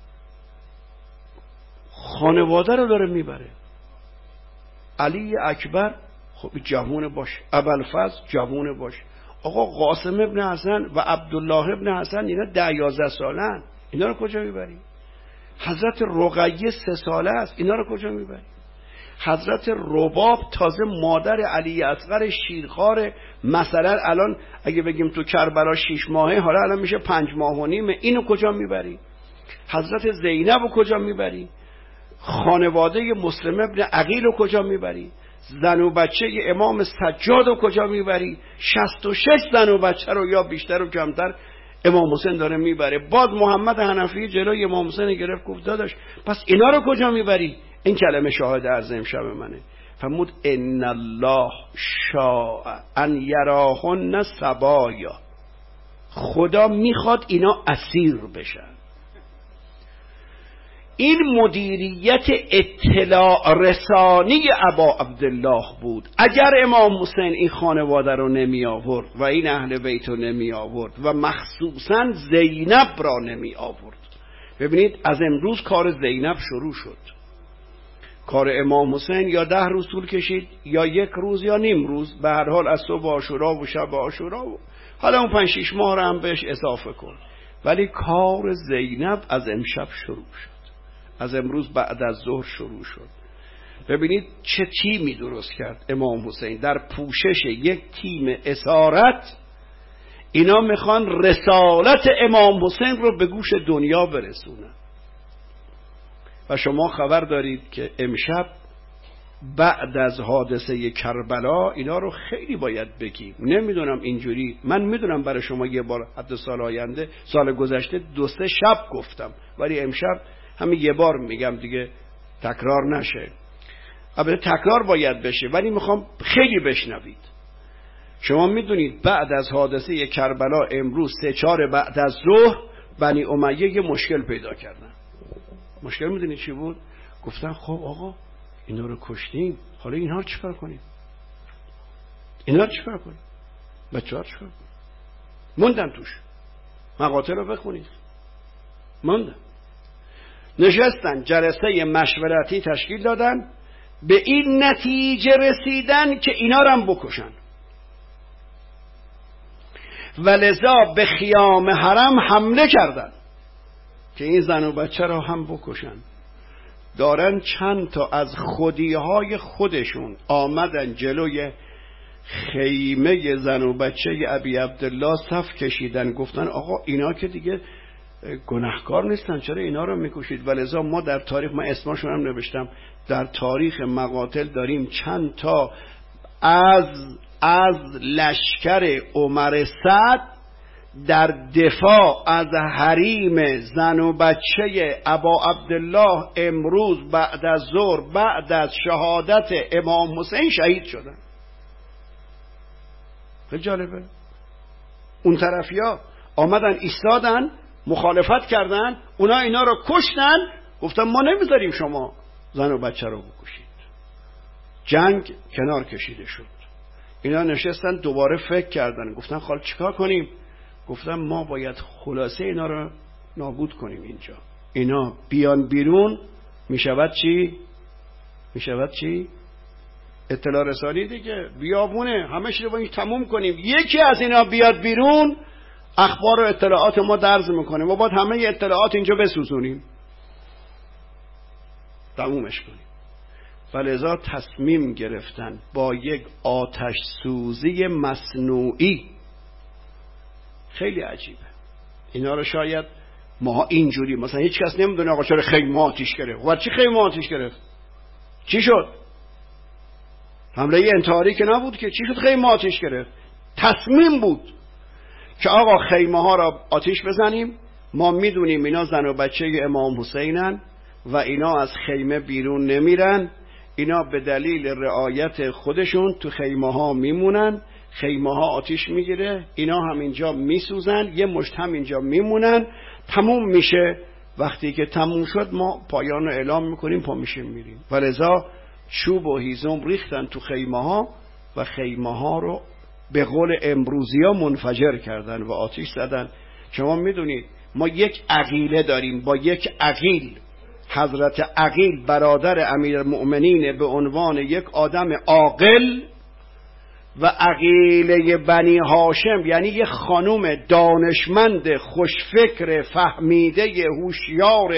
خانواده رو داره میبره. علی اکبر خب جوون باش، ابوالفضل جوون باش، آقا قاسم ابن حسن و عبدالله ابن حسن اینا ده یازده سالن، اینا رو کجا میبری؟ حضرت رقیه سه ساله است، اینا رو کجا میبری؟ حضرت رباب تازه مادر علی اصغر شیرخواره، مثلا الان اگه بگیم تو کربلا شیش ماهه، حالا الان میشه پنج ماه و نیمه، اینو کجا میبری؟ حضرت زینب رو کجا میبری؟ خانواده مسلم ابن عقیل رو کجا میبری؟ زن و بچه امام سجاد رو کجا میبری؟ شصت و شش زن و بچه رو یا بیشتر و کمتر امام حسین داره میبره. باز محمد حنفی جلوی امام حسین گرفت گفت داداش پس اینا رو کجا میبری؟ این کلمه شاهد عرض امشب منه. فرمود ان الله شاء ان یراهن سبایا، خدا میخواد اینا اسیر بشن. این مدیریت اطلاع رسانی ابا عبدالله بود. اگر امام حسین این خانواده رو نمی آورد و این اهل بیت رو نمی آورد و مخصوصا زینب را نمی آورد، ببینید از امروز کار زینب شروع شد. کار امام حسین یا ده روز طول کشید یا یک روز یا نیم روز، به هر حال از صبح عاشورا و شب عاشورا و حالا اون پنج شیش ماه رو هم بهش اضافه کن. ولی کار زینب از امشب شروع شد، از امروز بعد از ظهر شروع شد. ببینید چه تیمی درست کرد امام حسین در پوشش یک تیم اسارت. اینا میخوان رسالت امام حسین رو به گوش دنیا برسونن. و شما خبر دارید که امشب بعد از حادثه کربلا اینا رو خیلی باید بگیم. نمیدونم اینجوری، من میدونم برای شما یه بار حتی سال آینده سال گذشته دو سه شب گفتم، ولی امشب همین یه بار میگم دیگه تکرار نشه. البته تکرار باید بشه ولی میخوام خیلی بشنوید. شما میدونید بعد از حادثه کربلا امروز سه چهار بعد از ظهر بنی امیه یه مشکل پیدا کردن. مشکل میدونید چی بود؟ گفتن خب آقا اینا رو کشتیم، حالا اینها رو چیکار کنیم؟ اینا رو چیکار کنیم؟ بچه‌ها رو چیکار کنیم؟ موندن توش. مقاطع رو بخونید. موندن. نشستن جلسه مشورتی تشکیل دادن، به این نتیجه رسیدن که اینا رو هم بکشن. ولذا به خیام حرم حمله کردن که این زن و بچه را هم بکشن. دارن چند تا از خودیهای خودشون آمدن جلوی خیمه زن و بچه ابی عبدالله صف کشیدن، گفتن آقا اینا که دیگه گناهکار نیستن، چرا اینا رو میکشید؟ ولذا ما در تاریخ، من اسمشون هم نوشتم، در تاریخ مقاتل داریم چند تا از از لشکر عمر سعد در دفاع از حریم زن و بچه ابا عبدالله امروز بعد از ظهر بعد از شهادت امام حسین شهید شدن. خیلی جالبه. اون طرفیا آمدن ایستادن مخالفت کردن، اونا اینا رو کشتن، گفتن ما نمیذاریم شما زن و بچه رو بکشید. جنگ کنار کشیده شد. اینا نشستن دوباره فکر کردن، گفتن خال چیکار کنیم؟ گفتن ما باید خلاصه اینا رو نابود کنیم. اینجا اینا بیان بیرون میشود چی؟ میشود چی؟ اطلاع رسانی دیگه، بیابونه، همه چیز رو باید تموم کنیم. یکی از اینا بیاد بیرون، اخبار و اطلاعات ما درز میکنه، ما باید همه اطلاعات اینجا بسوزونیم، تمومش کنیم. ولذا تصمیم گرفتن با یک آتش سوزی مصنوعی. خیلی عجیبه اینا رو شاید ما اینجوری مثلا هیچ کس نمیدونه آقا چرا خیمه آتیش گرفت. و چی خیمه آتیش گرفت؟ چی شد؟ حمله انتحاری که نبود که، چی شد خیمه آتیش گرفت؟ تصمیم بود که آقا خیمه ها را آتیش بزنیم، ما میدونیم اینا زن و بچه امام حسینن و اینا از خیمه بیرون نمیرن، اینا به دلیل رعایت خودشون تو خیمه ها میمونن، خیمه ها آتیش میگیره، اینا هم اینجا میسوزن، یه مشت هم اینجا میمونن، تموم میشه. وقتی که تموم شد ما پایان رو اعلام میکنیم، پا میشیم میریم. ولذا چوب و هیزم ریختن تو خیمه ها و خیمه ها رو به قول امروزی ها منفجر کردن و آتیش زدن. شما میدونید ما یک عقیله داریم، با یک عقیل، حضرت عقیل برادر امیرالمؤمنین به عنوان یک آدم عاقل و عقیله بنی هاشم یعنی یک خانوم دانشمند خوشفکر فهمیده هوشیار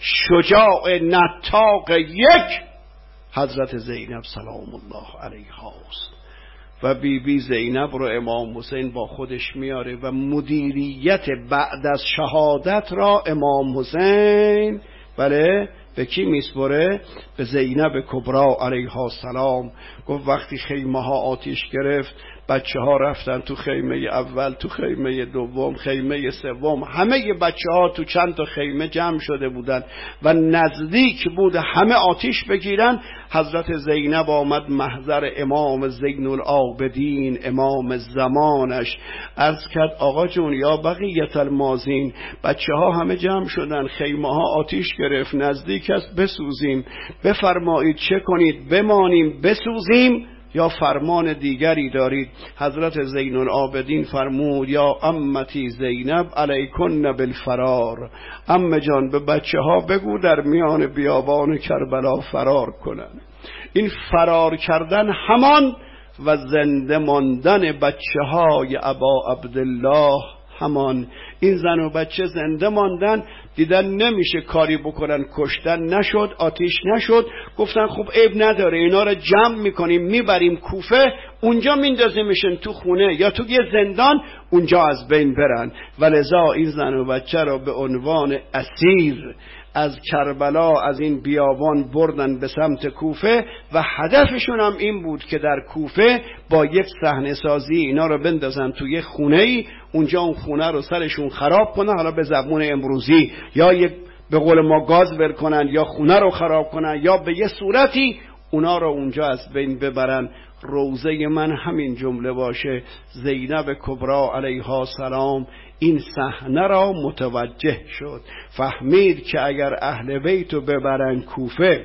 شجاع نطاق، یک حضرت زینب سلام الله علیها است و بی بی زینب رو امام حسین با خودش میاره و مدیریت بعد از شهادت را امام حسین بله به کی میسپره؟ به زینب کبرا علیها السلام. گفت وقتی خیمه ها آتیش گرفت، بچه ها رفتن تو خیمه اول، تو خیمه دوم، خیمه سوم، همه بچه ها تو چند تا خیمه جمع شده بودن و نزدیک بود همه آتیش بگیرن. حضرت زینب آمد محضر امام زین العابدین امام زمانش، عرض کرد آقا جون یا بقیت المازین، بچه ها همه جمع شدن، خیمه ها آتیش گرفت، نزدیک است بسوزیم، بفرمایید چه کنید؟ بمانیم بسوزیم یا فرمان دیگری دارید؟ حضرت زین العابدین فرمود یا امتی زینب علیکن بالفرار، ام جان به بچه ها بگو در میان بیابان کربلا فرار کنن. این فرار کردن همان و زنده ماندن بچه های ابا عبدالله همان. این زن و بچه زنده ماندن، دیدن نمیشه کاری بکنن، کشتن نشد، آتیش نشد، گفتن خب عیب نداره اینا رو جمع میکنیم میبریم کوفه، اونجا میندازیمشن تو خونه یا تو یه زندان، اونجا از بین برن. ولذا این زن و بچه را به عنوان اسیر از کربلا از این بیابان بردن به سمت کوفه و هدفشون هم این بود که در کوفه با یک صحنه سازی اینا رو بندازن توی یک خونه‌ای، اونجا اون خونه رو سرشون خراب کنن، حالا به زبون امروزی یا یک به قول ما گاز ور کنن یا خونه رو خراب کنن یا به یه صورتی اونا رو اونجا از بین ببرن. روزه من همین جمله باشه. زینب کبرا علیها السلام این صحنه را متوجه شد، فهمید که اگر اهل بیت رو ببرن کوفه،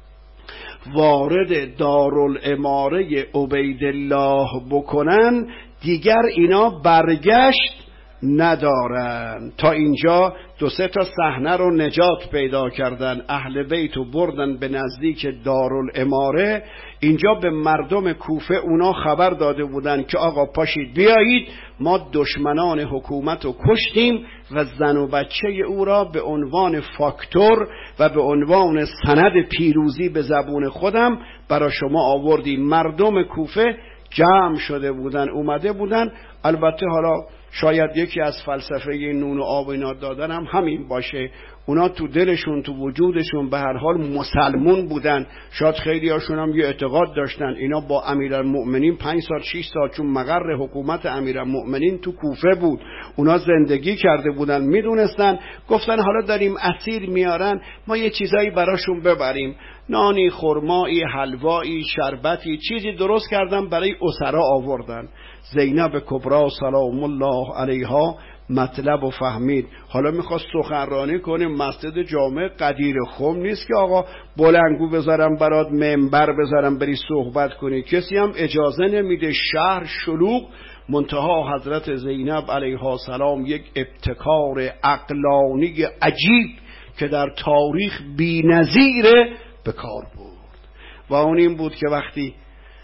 وارد دارالاماره عبیدالله بکنن، دیگر اینا برگشت ندارن. تا اینجا دو سه تا صحنه رو نجات پیدا کردن، اهل بیت رو بردن به نزدیک دارالاماره. اینجا به مردم کوفه اونا خبر داده بودن که آقا پاشید بیایید، ما دشمنان حکومت رو کشتیم و زن و بچه او را به عنوان فاکتور و به عنوان سند پیروزی به زبون خودم برای شما آوردیم. مردم کوفه جمع شده بودن، اومده بودن. البته حالا شاید یکی از فلسفه نون و آب اینا دادن هم همین باشه. اونا تو دلشون تو وجودشون به هر حال مسلمون بودن. شاید خیلی هاشون هم یه اعتقاد داشتن اینا با امیرالمؤمنین پنج سال شش سال، چون مقر حکومت امیرالمؤمنین تو کوفه بود، اونا زندگی کرده بودن، میدونستن. گفتن حالا داریم اسیر میارن، ما یه چیزایی براشون ببریم، نانی، خرمایی، حلوایی، شربتی، چیزی درست کردن برای اسرا آوردن. زینب کبرا سلام الله علیها مطلب و فهمید. حالا میخواست سخنرانی کنه مسجد جامع قدیر خم نیست که آقا بلنگو بذارم برات، منبر بذارم بری صحبت کنی، کسی هم اجازه نمیده، شهر شلوغ. منتها حضرت زینب علیها السلام یک ابتکار عقلانی عجیب که در تاریخ بی‌نظیره به کار برد و اون این بود که وقتی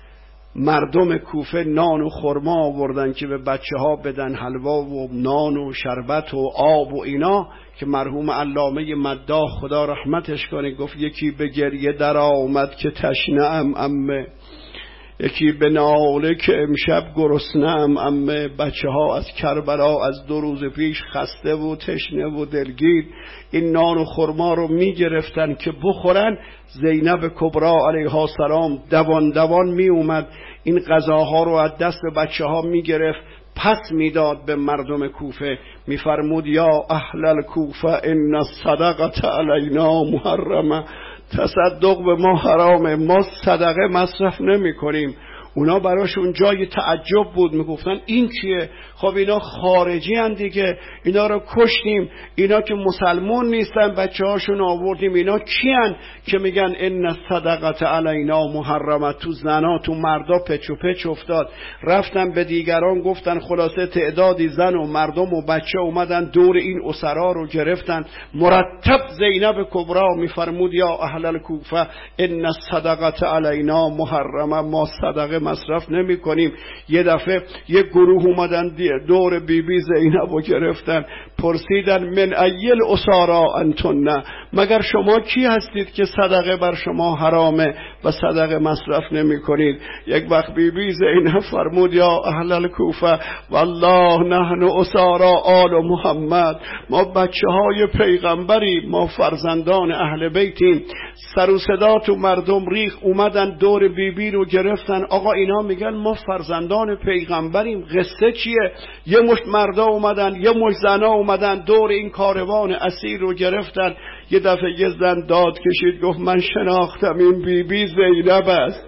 مردم کوفه نان و خرما آوردن که به بچه ها بدن، حلوا و نان و شربت و آب و اینا، که مرحوم علامه مداح خدا رحمتش کنه گفت یکی به گریه در آمد که تشنه‌ام امه، یکی به ناله که امشب گرسنه‌ام امه. بچه ها از کربلا از دو روز پیش خسته و تشنه و دلگیر این نان و خرما رو می گرفتن که بخورن. زینب کبرا علیها السلام دوان دوان می اومد این غذاها رو از دست بچه ها می گرفت، پس میداد به مردم کوفه. میفرمود یا اهل الکوفه ان الصدقه علینا محرمه، تصدق به ما حرامه، ما صدقه مصرف نمی کنیم. اونا براشون جای تعجب بود، میگفتن این کیه؟ خب اینا خارجی هن دیگه، اینا رو کشتیم، اینا که مسلمون نیستن بچه هاشون آوردیم، اینا کی هن که میگن ان الصدقه علینا محرمه؟ تو زنا تو مردا پچ و پچ افتاد. رفتن به دیگران گفتن، خلاصه تعدادی زن و مردم و بچه اومدن دور این اسرا رو گرفتن. مرتب زینب کبرا میفرمود یا اهل الکوفه ان الصدقه علینا محرمه، ما صدقه مصرف نمی کنیم. یه دفعه یه گروه اومدن دور بی بی زینب رو گرفتن، پرسیدن من ایل اسارا انتن، مگر شما کی هستید که صدقه بر شما حرامه و صدقه مصرف نمی کنید؟ یک وقت بی بی زینب فرمود یا اهل الکوفه والله نحن اسارا آل محمد، ما بچه های پیغمبری، ما فرزندان اهل بیتیم. سر و صدا تو مردم ریخ، اومدن دور بی بی رو گرفتن. آقا اینا میگن ما فرزندان پیغمبریم، قصه چیه؟ یه مشت مردا اومدن، یه مشت زنا اومدن دور این کاروان اسیر رو گرفتن. یه دفعه یه زن داد کشید گفت من شناختم این بی بی زینب است.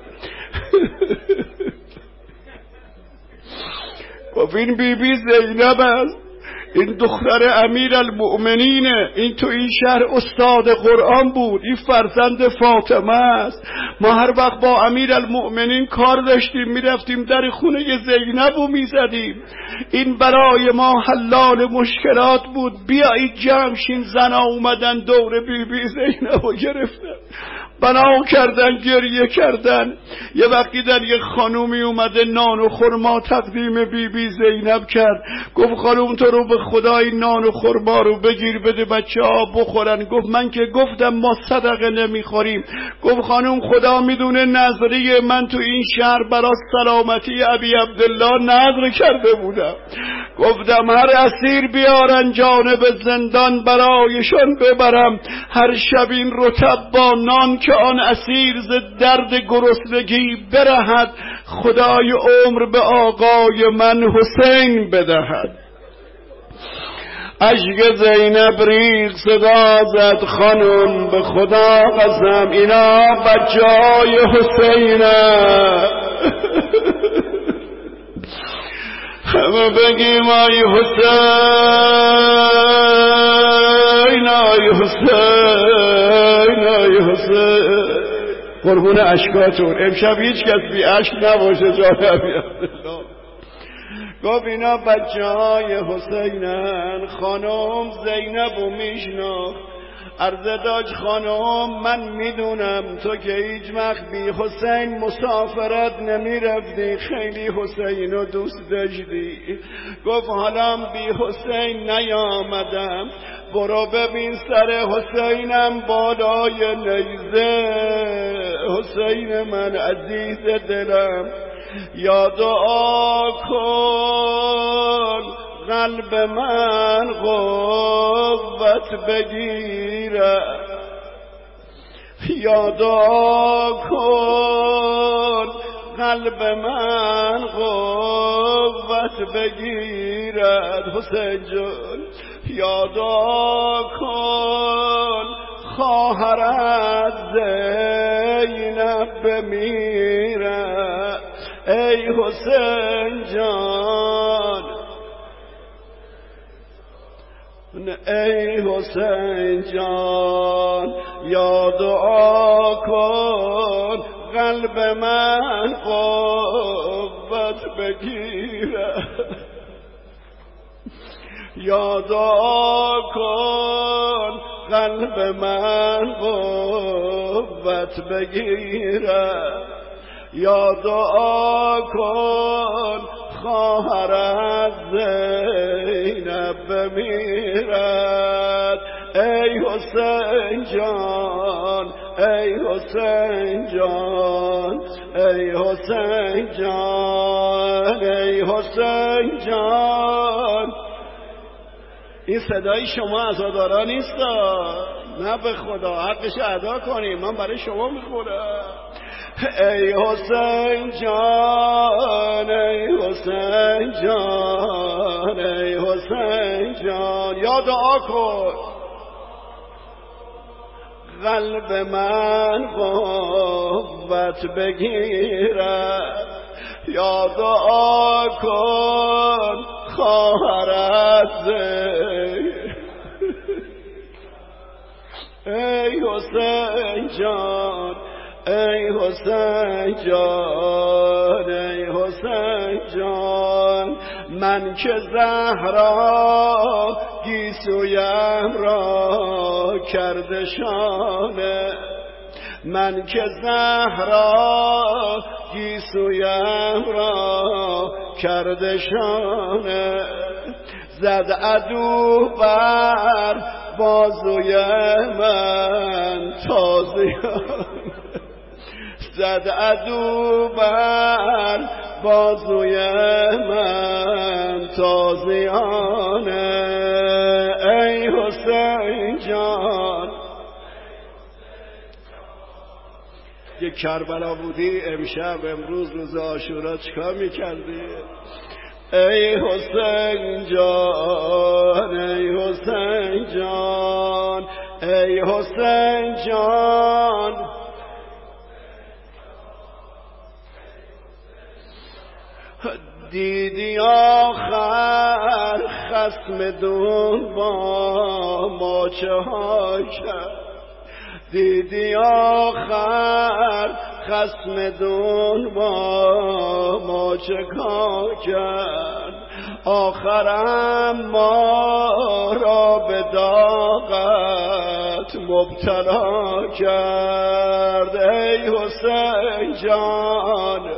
گفت این بی بی زینب است، این دختر امیر المؤمنینه، این تو این شهر استاد قرآن بود، این فرزند فاطمه است. ما هر وقت با امیر المؤمنین کار داشتیم میرفتیم در خونه زینب رو میزدیم، این برای ما حلال مشکلات بود. بیایید جمشین. زنا اومدن دور بی بی زینب رو گرفتن، بنا کردن، گریه کردن. یه وقتی در یه خانومی اومده نان و خرما تقدیم بی بی زینب کرد، گفت خانوم تو رو به خدا این نان و خرما رو بگیر بده بچه ها بخورن. گفت من که گفتم ما صدقه نمیخوریم. گفت خانوم خدا میدونه نظریه من تو این شهر برای سلامتی ابی عبدالله نظر کرده بودم، گفتم هر اسیر بیارن جانب زندان برایشان ببرم، هر شب این رطب با نان که آن اسیر ز درد گرسنگی برهد، خدای عمر به آقای من حسین بدهد. اشک زینب ریخ صدا زد خانم به خدا قسم اینا بچهای حسینه. همه بگیم آی حسین آی حسین آی حسین، قربون اشکاتون. امشب هیچ کس بی اشک نباشه جان ابی عبدالله. گفت اینا بچه های حسینن. خانم زینب و میشناخت، عرض داج خانم من میدونم تو که هیچ وقت بی حسین مسافرت نمی رفتی، خیلی حسین رو دوست داشتی. گفت حالا بی حسین نیامدم، برو ببین سر حسینم بالای نیزه، حسین من عزیز دلم، یا دعا کن قلب من قوت بگیرد یا دعا کن قلب من قوت بگیرد حسین جان یا دعا کن خواهرت زینب بمیرد ای حسین جان ای حسین جان یا دعا کن قلب من قوت بگیرد یا دعا کن قلب من قوت بگیرد یا دعا کن خواهرت زینب بمیرد ای حسین جان ای حسین جان ای حسین جان ای حسین جان این صدای شما عزادارا نیست نه به خدا حقش ادا کنیم من برای شما میخورم ای حسین جان ای حسین جان ای حسین جان یا دعا کن قلب من قوت بگیرد یا دعا کن خواهرت زینب ای حسین جان ای حسین جان ای حسین جان من که زهرا گیسویم را کرده شانه من که زهرا گیسویم را کرده شانه زد عدو بر بازوی من تازیانه زد عدو بر بازوی من تازیانه ای حسین جان یک کربلا بودی امشب امروز روز عاشورا چیکار میکردی ای حسین جان ای حسین جان ای حسین جان دیدی آخر خصم دون با ما چه ها کرد دیدی آخر خصم دون با ما چه کار کرد آخرم ما را به داغت مبتلا کرد ای حسین جان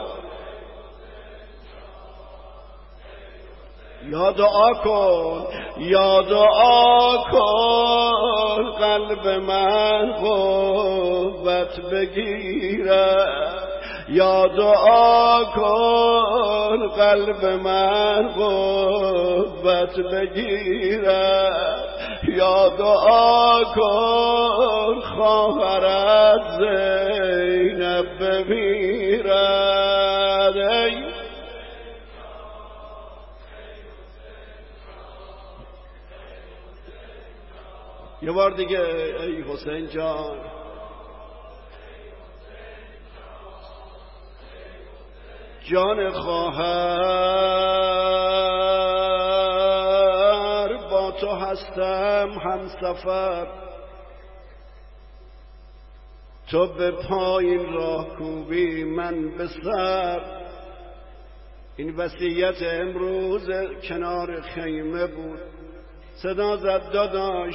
یا دعا کن یا دعا کن قلب من قوت بگیرد یا دعا کن قلب من قوت بگیرد یا دعا کن خواهرت زینب بمیرد ای یه بار دیگه ای حسین جان جان خواهر با تو هستم همسفر تو به پایین راه کوبی من به سر این وصیت امروز کنار خیمه بود صدا زد داداش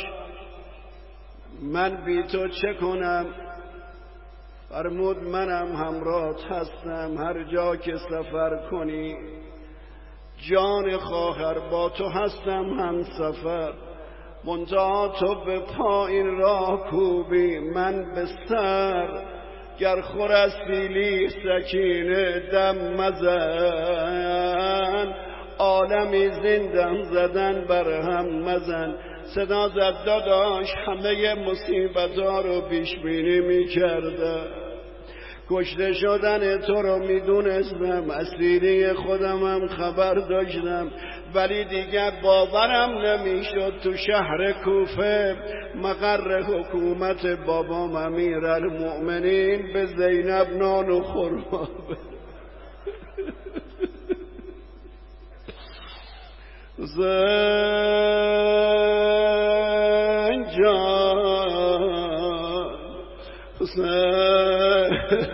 من بی تو چه کنم فرمود منم همراهت هستم هر جا که سفر کنی جان خواهر با تو هستم هم سفر منتها تو به پایین راه کوبی من به سر گر خور از سیلی سکینه دم مزن عالمی زندم زدن بر هم مزن. صدا زد داداش همه مصیبت‌ها رو پیش بینی می‌کردم، کشته شدن تو رو میدونستم، اسیری خودم هم خبر داشتم، ولی دیگر باورم نمیشد تو شهر کوفه مقر حکومت بابام امیرالمؤمنین به زینب نان و خرما حسین جان حسین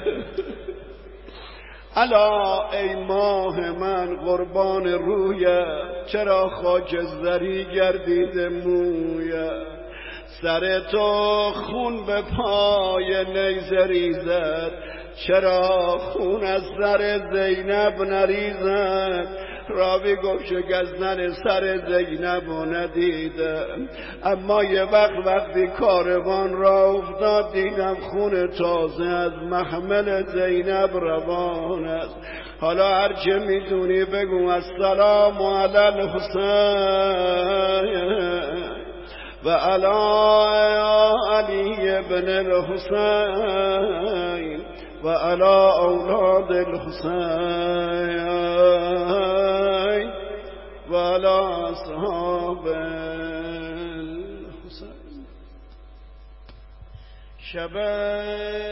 الا ای ماه من قربان رویت، چرا خاک زری گردیده مویت، سر تو خون به پای نیزه ریزد، چرا خون از سر زینب نریزد. راوی گفت شکستن سر زینب و ندیدم، اما یه وقت وقتی کاروان را افتاد دیدم خون تازه از محمل زینب روان است. حالا هرچه میدونی بگو السلام علی الحسین و علی علی ابن الحسین و علی اولاد الحسین و علی اصحاب الحسین. شب